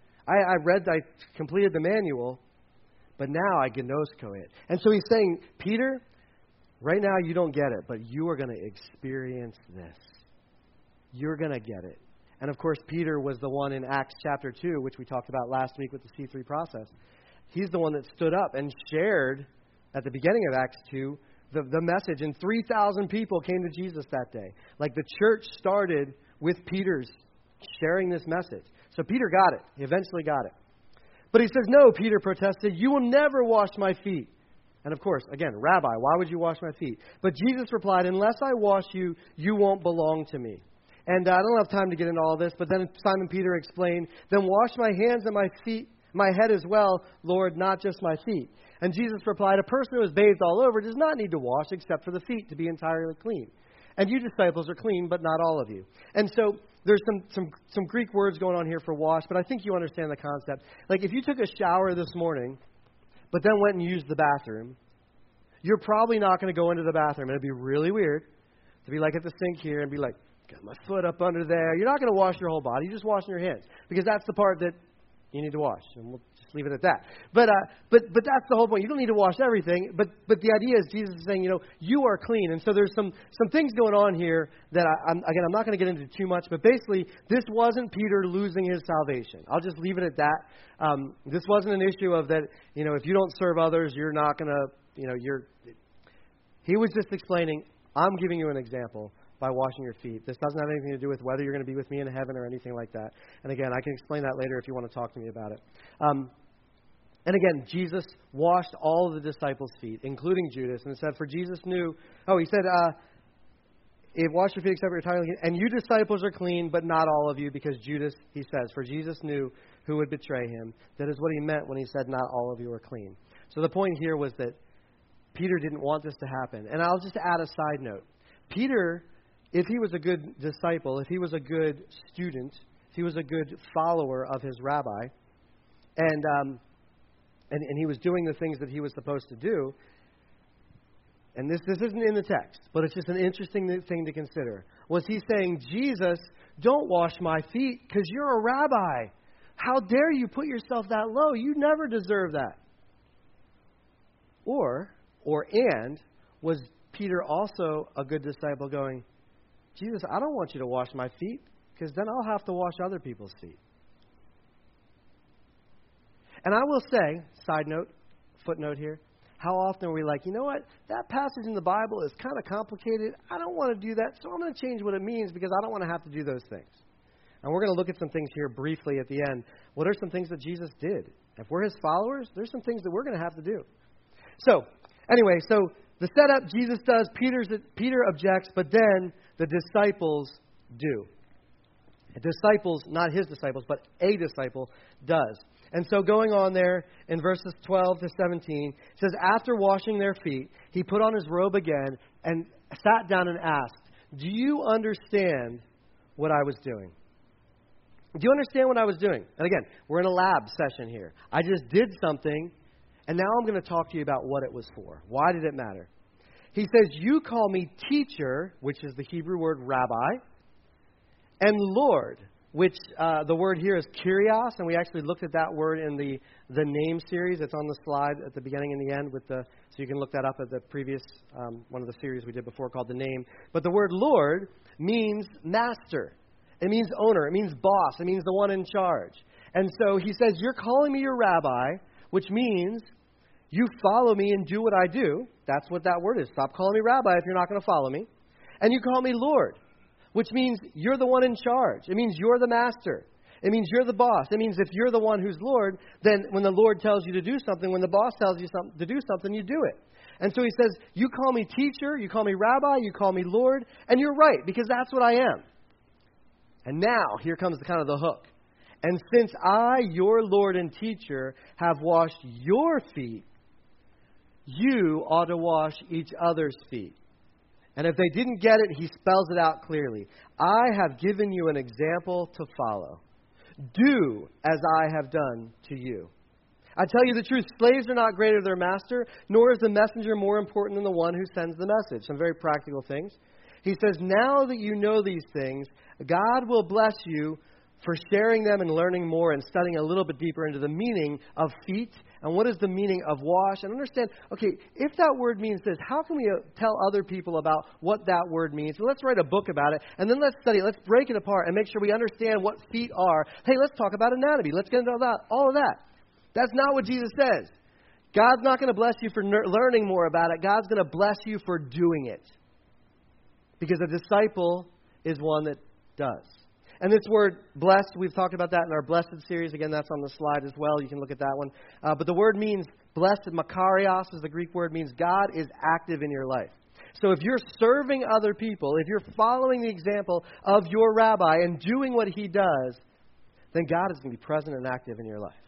S2: I completed the manual, but now I gnosko it. And so he's saying, Peter, right now you don't get it, but you are going to experience this. You're going to get it. And of course, Peter was the one in Acts chapter 2, which we talked about last week with the C3 process. He's the one that stood up and shared at the beginning of Acts 2 the message, and 3,000 people came to Jesus that day. Like the church started with Peter's sharing this message. So Peter got it. He eventually got it. But he says, no, Peter protested, you will never wash my feet. And of course, again, Rabbi, why would you wash my feet? But Jesus replied, unless I wash you, you won't belong to me. And I don't have time to get into all this, but then Simon Peter explained, then wash my hands and my feet, my head as well, Lord, not just my feet. And Jesus replied, a person who is bathed all over does not need to wash except for the feet to be entirely clean. And you disciples are clean, but not all of you. And so there's some Greek words going on here for wash, but I think you understand the concept. Like if you took a shower this morning, but then went and used the bathroom, you're probably not going to go into the bathroom. It'd be really weird to be like at the sink here and be like, got my foot up under there. You're not going to wash your whole body. You're just washing your hands because that's the part that you need to wash, and we'll just leave it at that. But that's the whole point. You don't need to wash everything. But the idea is Jesus is saying, you are clean. And so there's some things going on here that I'm not going to get into too much. But basically, this wasn't Peter losing his salvation. I'll just leave it at that. This wasn't an issue of that. If you don't serve others, you're not going to. He was just explaining. I'm giving you an example by washing your feet. This doesn't have anything to do with whether you're going to be with me in heaven or anything like that. And again, I can explain that later if you want to talk to me about it. And again, Jesus washed all of the disciples' feet, including Judas. And it said, for Jesus knew, he said, wash your feet except for your entirely clean. And you disciples are clean, but not all of you, because Judas, he says, for Jesus knew who would betray him. That is what he meant when he said, not all of you are clean. So the point here was that Peter didn't want this to happen. And I'll just add a side note. Peter, if he was a good disciple, if he was a good student, if he was a good follower of his rabbi, and he was doing the things that he was supposed to do, and this isn't in the text, but it's just an interesting thing to consider, was he saying, Jesus, don't wash my feet because you're a rabbi. How dare you put yourself that low? You never deserve that. Or was Peter also a good disciple going, Jesus, I don't want you to wash my feet because then I'll have to wash other people's feet. And I will say, side note, footnote here, how often are we like, you know what, that passage in the Bible is kind of complicated. I don't want to do that, so I'm going to change what it means because I don't want to have to do those things. And we're going to look at some things here briefly at the end. What are some things that Jesus did? If we're his followers, there's some things that we're going to have to do. So, anyway, the setup, Jesus does, Peter objects, but then the disciples do. The disciples, not his disciples, but a disciple does. And so going on there in verses 12 to 17, it says, after washing their feet, he put on his robe again and sat down and asked, do you understand what I was doing? Do you understand what I was doing? And again, we're in a lab session here. I just did something, and now I'm going to talk to you about what it was for. Why did it matter? He says, you call me teacher, which is the Hebrew word rabbi, and Lord, which the word here is kyrios, and we actually looked at that word in the name series. It's on the slide at the beginning and the end, so you can look that up at the previous one of the series we did before called the name. But the word Lord means master. It means owner. It means boss. It means the one in charge. And so he says, you're calling me your rabbi, which means you follow me and do what I do. That's what that word is. Stop calling me rabbi if you're not going to follow me. And you call me Lord, which means you're the one in charge. It means you're the master. It means you're the boss. It means if you're the one who's Lord, then when the Lord tells you to do something, when the boss tells you to do something, you do it. And so he says, you call me teacher, you call me rabbi, you call me Lord, and you're right, because that's what I am. And now, here comes kind of the hook. And since I, your Lord and teacher, have washed your feet, you ought to wash each other's feet. And if they didn't get it, he spells it out clearly. I have given you an example to follow. Do as I have done to you. I tell you the truth, slaves are not greater than their master, nor is the messenger more important than the one who sends the message. Some very practical things. He says, now that you know these things, God will bless you for sharing them and learning more and studying a little bit deeper into the meaning of feet and what is the meaning of wash. And understand, okay, if that word means this, how can we tell other people about what that word means? Well, let's write a book about it, and then let's study it. Let's break it apart and make sure we understand what feet are. Hey, let's talk about anatomy. Let's get into all of that. That's not what Jesus says. God's not going to bless you for learning more about it. God's going to bless you for doing it. Because a disciple is one that does. And this word blessed, we've talked about that in our blessed series. Again, that's on the slide as well. You can look at that one. But the word means blessed. Makarios is the Greek word, means God is active in your life. So if you're serving other people, if you're following the example of your rabbi and doing what he does, then God is going to be present and active in your life.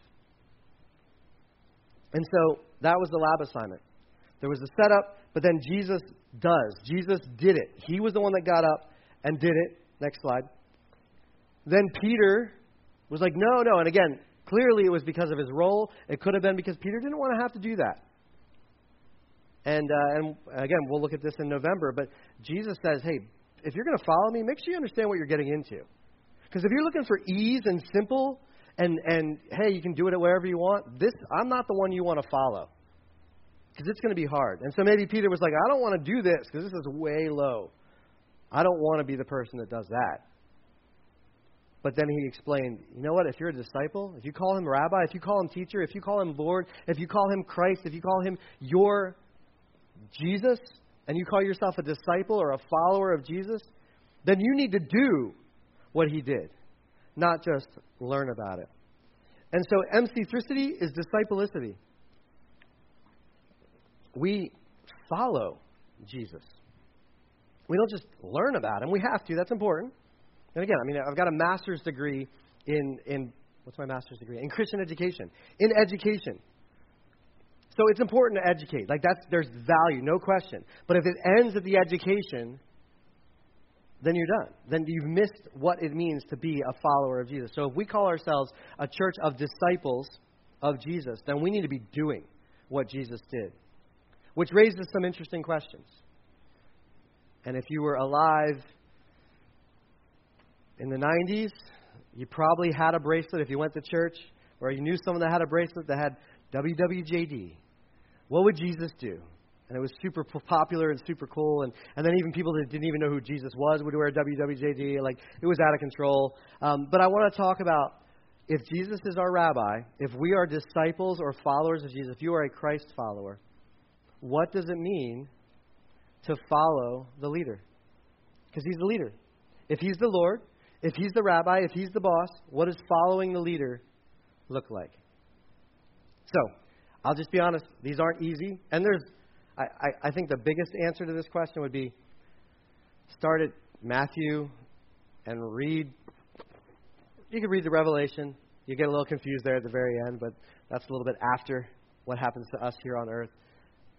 S2: And so that was the lab assignment. There was a setup, but then Jesus does. Jesus did it. He was the one that got up and did it. Next slide. Then Peter was like, no. And again, clearly it was because of his role. It could have been because Peter didn't want to have to do that. And again, we'll look at this in November. But Jesus says, hey, if you're going to follow me, make sure you understand what you're getting into. Because if you're looking for ease and simple and hey, you can do it wherever you want, I'm not the one you want to follow. Because it's going to be hard. And so maybe Peter was like, I don't want to do this because this is way low. I don't want to be the person that does that. But then he explained, you know what, if you're a disciple, if you call him rabbi, if you call him teacher, if you call him Lord, if you call him Christ, if you call him your Jesus, and you call yourself a disciple or a follower of Jesus, then you need to do what he did, not just learn about it. And so MC-tricity is disciplicity. We follow Jesus. We don't just learn about him. We have to. That's important. And again, I've got a master's degree in what's my master's degree? In Christian education. In education. So it's important to educate. There's value, no question. But if it ends at the education, then you're done. Then you've missed what it means to be a follower of Jesus. So if we call ourselves a church of disciples of Jesus, then we need to be doing what Jesus did. Which raises some interesting questions. And if you were alive in the 90s, you probably had a bracelet if you went to church, or you knew someone that had a bracelet that had WWJD. What would Jesus do? And it was super popular and super cool. And then even people that didn't even know who Jesus was would wear WWJD. It was out of control. But I want to talk about if Jesus is our rabbi, if we are disciples or followers of Jesus, if you are a Christ follower, what does it mean to follow the leader? Because he's the leader. If he's the Lord, if he's the rabbi, if he's the boss, what does following the leader look like? So, I'll just be honest, these aren't easy. And I think the biggest answer to this question would be start at Matthew and read. You can read the Revelation. You get a little confused there at the very end, but that's a little bit after what happens to us here on earth.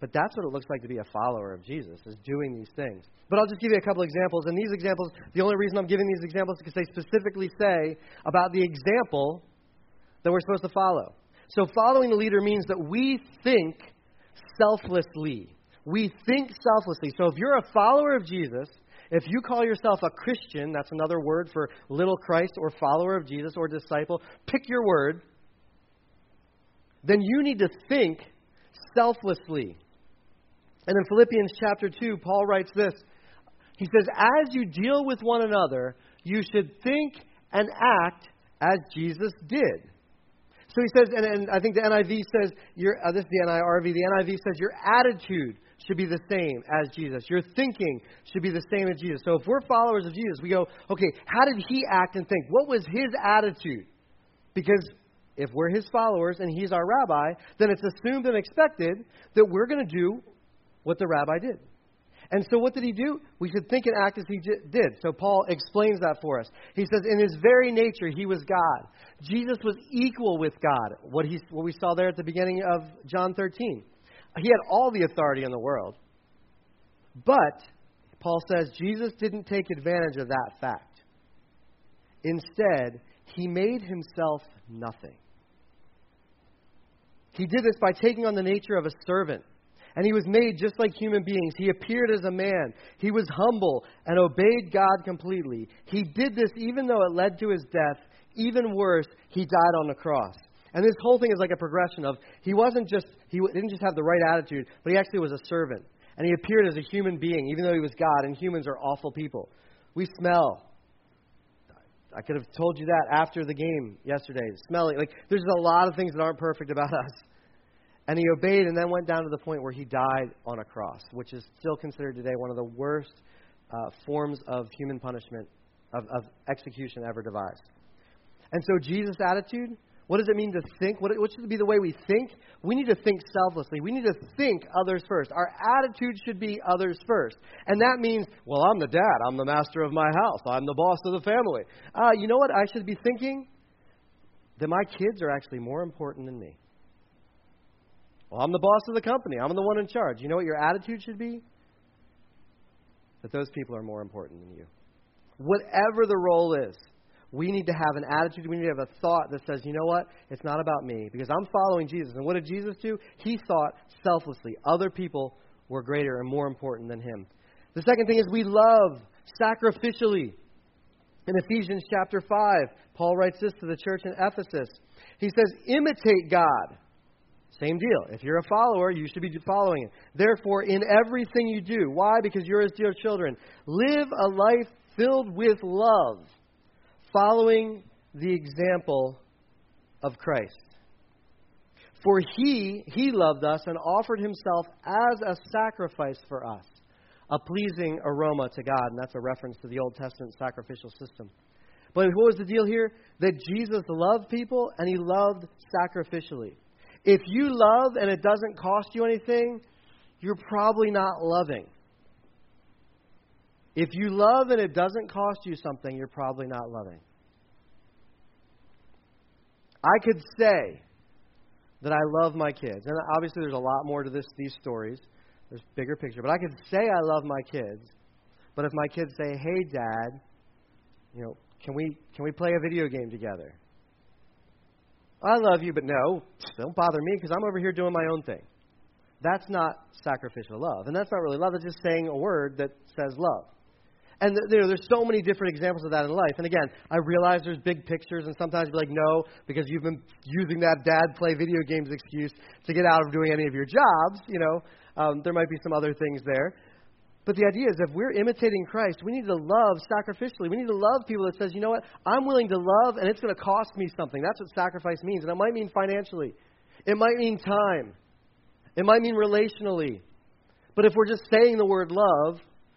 S2: But that's what it looks like to be a follower of Jesus, is doing these things. But I'll just give you a couple examples. And these examples, the only reason I'm giving these examples is because they specifically say about the example that we're supposed to follow. So following the leader means that we think selflessly. We think selflessly. So if you're a follower of Jesus, if you call yourself a Christian, that's another word for little Christ or follower of Jesus or disciple, pick your word, then you need to think selflessly. And in Philippians chapter 2, Paul writes this. He says, as you deal with one another, you should think and act as Jesus did. So he says, and I think the NIV says, this is the NIRV, the NIV says your attitude should be the same as Jesus. Your thinking should be the same as Jesus. So if we're followers of Jesus, we go, okay, how did he act and think? What was his attitude? Because if we're his followers and he's our rabbi, then it's assumed and expected that we're going to do what the rabbi did. And so what did he do? We should think and act as he did. So Paul explains that for us. He says, in his very nature, he was God. Jesus was equal with God, what we saw there at the beginning of John 13. He had all the authority in the world. But, Paul says, Jesus didn't take advantage of that fact. Instead, he made himself nothing. He did this by taking on the nature of a servant. And he was made just like human beings. He appeared as a man. He was humble and obeyed God completely. He did this even though it led to his death. Even worse, he died on the cross. And this whole thing is like a progression of, he didn't just have the right attitude, but he actually was a servant. And he appeared as a human being, even though he was God, and humans are awful people. We smell. I could have told you that after the game yesterday. Smelling. There's a lot of things that aren't perfect about us. And he obeyed and then went down to the point where he died on a cross, which is still considered today one of the worst forms of human punishment, of execution ever devised. And so Jesus' attitude, what does it mean to think? What should be the way we think? We need to think selflessly. We need to think others first. Our attitude should be others first. And that means, well, I'm the dad. I'm the master of my house. I'm the boss of the family. You know what I should be thinking? That my kids are actually more important than me. Well, I'm the boss of the company. I'm the one in charge. You know what your attitude should be? That those people are more important than you. Whatever the role is, we need to have an attitude. We need to have a thought that says, you know what? It's not about me because I'm following Jesus. And what did Jesus do? He thought selflessly. Other people were greater and more important than him. The second thing is we love sacrificially. In Ephesians chapter 5, Paul writes this to the church in Ephesus. He says, imitate God. Same deal. If you're a follower, you should be following it. Therefore, in everything you do. Why? Because you're his dear children. Live a life filled with love, following the example of Christ. For he loved us and offered himself as a sacrifice for us, a pleasing aroma to God. And that's a reference to the Old Testament sacrificial system. But what was the deal here? That Jesus loved people and he loved sacrificially. If you love and it doesn't cost you anything, you're probably not loving. If you love and it doesn't cost you something, you're probably not loving. I could say that I love my kids. And obviously there's a lot more to these stories. There's a bigger picture. But I could say I love my kids. But if my kids say, hey, Dad, can we play a video game together? I love you, but no, don't bother me because I'm over here doing my own thing. That's not sacrificial love. And that's not really love. It's just saying a word that says love. And there's so many different examples of that in life. And again, I realize there's big pictures, and sometimes you're like, no, because you've been using that dad play video games excuse to get out of doing any of your jobs. There might be some other things there. But the idea is if we're imitating Christ, we need to love sacrificially. We need to love people that says, you know what, I'm willing to love and it's going to cost me something. That's what sacrifice means. And it might mean financially. It might mean time. It might mean relationally. But if we're just saying the word love,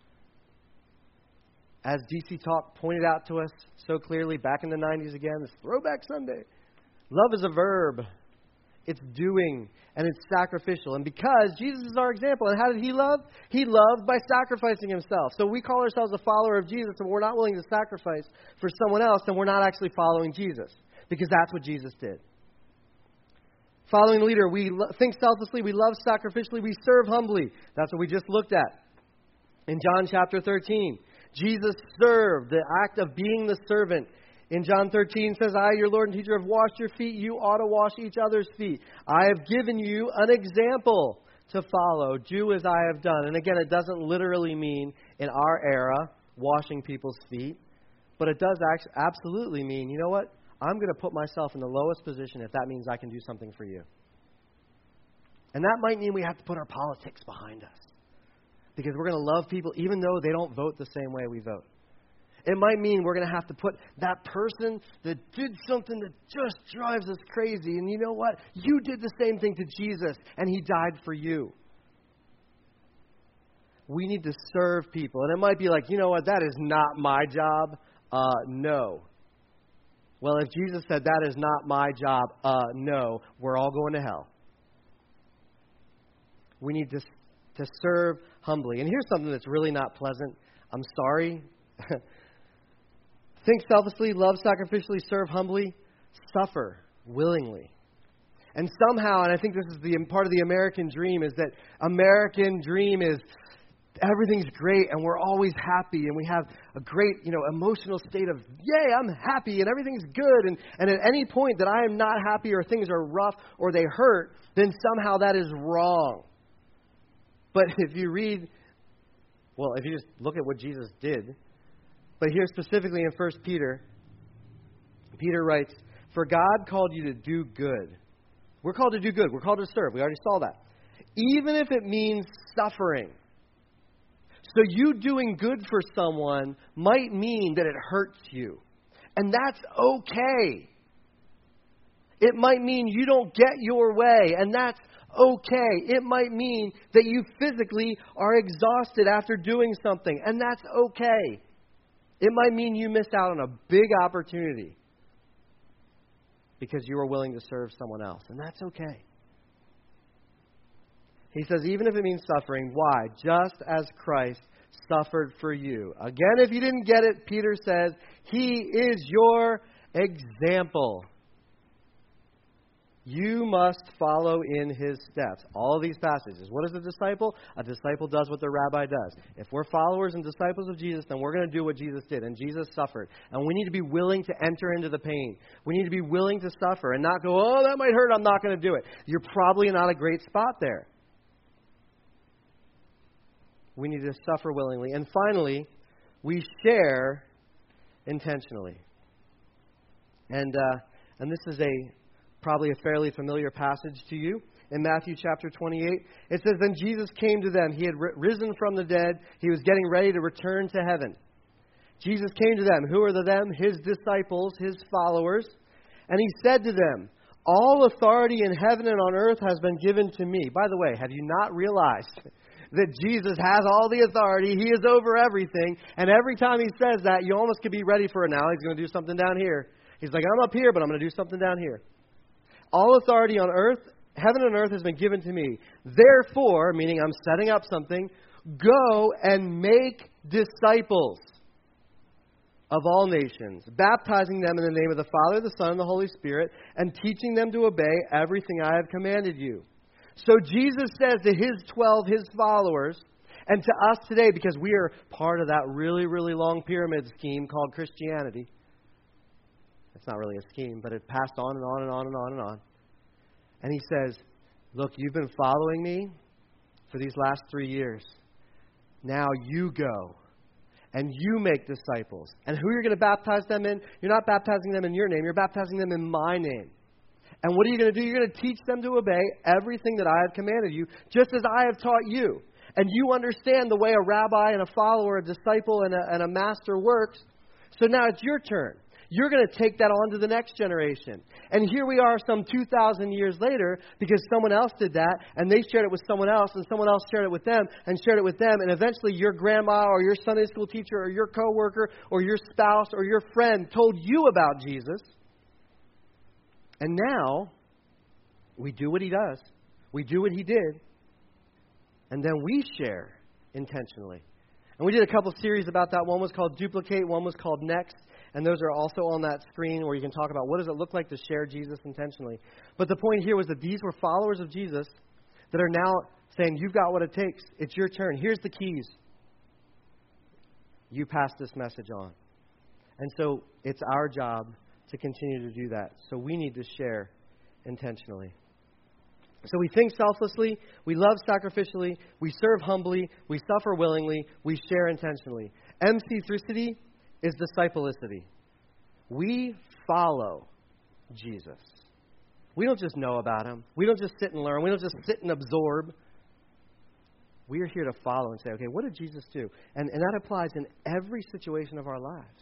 S2: as DC Talk pointed out to us so clearly back in the 90s again, this Throwback Sunday, love is a verb. It's doing, and it's sacrificial. And because Jesus is our example, and how did he love? He loved by sacrificing himself. So we call ourselves a follower of Jesus, and we're not willing to sacrifice for someone else, then we're not actually following Jesus, because that's what Jesus did. Following the leader, we think selflessly, we love sacrificially, we serve humbly. That's what we just looked at. In John chapter 13, Jesus served, the act of being the servant. In John 13 says, I, your Lord and teacher, have washed your feet. You ought to wash each other's feet. I have given you an example to follow. Do as I have done. And again, it doesn't literally mean in our era washing people's feet. But it does absolutely mean, you know what? I'm going to put myself in the lowest position if that means I can do something for you. And that might mean we have to put our politics behind us. Because we're going to love people even though they don't vote the same way we vote. It might mean we're going to have to put that person that did something that just drives us crazy. And you know what? You did the same thing to Jesus, and He died for you. We need to serve people. And it might be like, you know what? That is not my job. No. Well, if Jesus said that is not my job, no, we're all going to hell. We need to serve humbly. And here's something that's really not pleasant. I'm sorry. Think selflessly, love sacrificially, serve humbly, suffer willingly. And somehow, and I think this is part of the American dream, is that American dream is everything's great and we're always happy and we have a great, emotional state of, yay, I'm happy and everything's good. And at any point that I am not happy or things are rough or they hurt, then somehow that is wrong. But if you just look at what Jesus did, but here specifically in 1 Peter, Peter writes, for God called you to do good. We're called to do good. We're called to serve. We already saw that. Even if it means suffering. So you doing good for someone might mean that it hurts you. And that's okay. It might mean you don't get your way, and that's okay. It might mean that you physically are exhausted after doing something, and that's okay. It might mean you missed out on a big opportunity because you were willing to serve someone else, and that's okay. He says, even if it means suffering, why? Just as Christ suffered for you. Again, if you didn't get it, Peter says, He is your example. You must follow in His steps. All of these passages. What is a disciple? A disciple does what the rabbi does. If we're followers and disciples of Jesus, then we're going to do what Jesus did. And Jesus suffered. And we need to be willing to enter into the pain. We need to be willing to suffer and not go, oh, that might hurt, I'm not going to do it. You're probably not a great spot there. We need to suffer willingly. And finally, we share intentionally. And this is probably a fairly familiar passage to you. In Matthew chapter 28, it says, then Jesus came to them. He had risen from the dead. He was getting ready to return to heaven. Jesus came to them. Who are the them? His disciples, His followers. And He said to them, all authority in heaven and on earth has been given to me. By the way, have you not realized that Jesus has all the authority? He is over everything. And every time He says that, you almost could be ready for it now. He's going to do something down here. He's like, I'm up here, but I'm going to do something down here. All authority on earth, heaven and earth has been given to me. Therefore, meaning I'm setting up something, go and make disciples of all nations, baptizing them in the name of the Father, the Son, and the Holy Spirit, and teaching them to obey everything I have commanded you. So Jesus says to His 12, His followers, and to us today, because we are part of that really, really long pyramid scheme called Christianity. It's not really a scheme, but it passed on and on and on and on and on. And He says, look, you've been following me for these last 3 years. Now you go and you make disciples. And who you're going to baptize them in? You're not baptizing them in your name. You're baptizing them in my name. And what are you going to do? You're going to teach them to obey everything that I have commanded you, just as I have taught you. And you understand the way a rabbi and a follower, a disciple and a master works. So now it's your turn. You're going to take that on to the next generation. And here we are some 2,000 years later because someone else did that, and they shared it with someone else, and someone else shared it with them, and shared it with them, and eventually your grandma or your Sunday school teacher or your coworker or your spouse or your friend told you about Jesus. And now we do what He does. We do what He did. And then we share intentionally. And we did a couple series about that. One was called Duplicate. One was called Next. and those are also on that screen where you can talk about what does it look like to share Jesus intentionally. But the point here was that these were followers of Jesus that are now saying, you've got what it takes. It's your turn. Here's the keys. You pass this message on. And so it's our job to continue to do that. So we need to share intentionally. So we think selflessly, we love sacrificially, we serve humbly, we suffer willingly, we share intentionally. MC3city is disciplicity. We follow Jesus. We don't just know about him. We don't just sit and learn. We don't just sit and absorb. We are here to follow and say, okay, what did Jesus do? And that applies in every situation of our lives.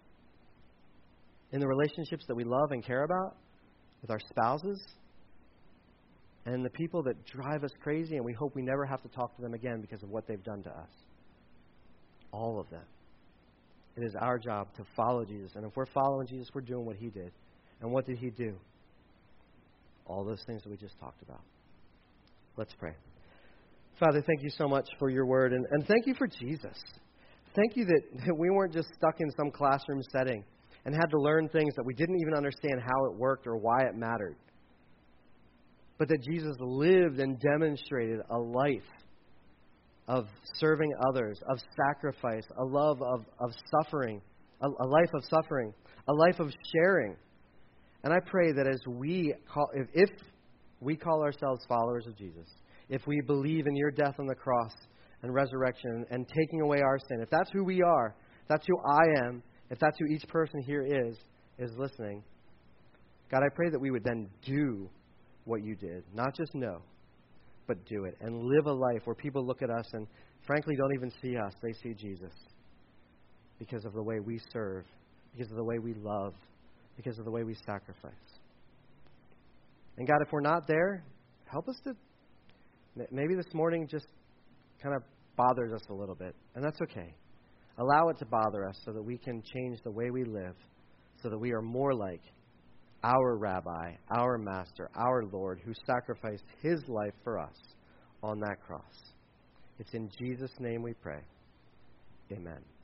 S2: In the relationships that we love and care about, with our spouses, and the people that drive us crazy and we hope we never have to talk to them again because of what they've done to us. All of them. It is our job to follow Jesus. And if we're following Jesus, we're doing what he did. And what did he do? All those things that we just talked about. Let's pray. Father, thank you so much for your word. And thank you for Jesus. Thank you that we weren't just stuck in some classroom setting and had to learn things that we didn't even understand how it worked or why it mattered. But that Jesus lived and demonstrated a life of serving others, of sacrifice, a love of suffering, a life of suffering, a life of sharing. And I pray that as if we call ourselves followers of Jesus, if we believe in your death on the cross and resurrection and taking away our sin, if that's who we are, that's who I am, if that's who each person here is listening, God, I pray that we would then do what you did. Not just know, but do it. And live a life where people look at us and frankly don't even see us. They see Jesus. Because of the way we serve. Because of the way we love. Because of the way we sacrifice. And God, if we're not there, help us to... Maybe this morning just kind of bothers us a little bit. And that's okay. Allow it to bother us so that we can change the way we live. So that we are more like our Rabbi, our Master, our Lord, who sacrificed his life for us on that cross. It's in Jesus' name we pray. Amen.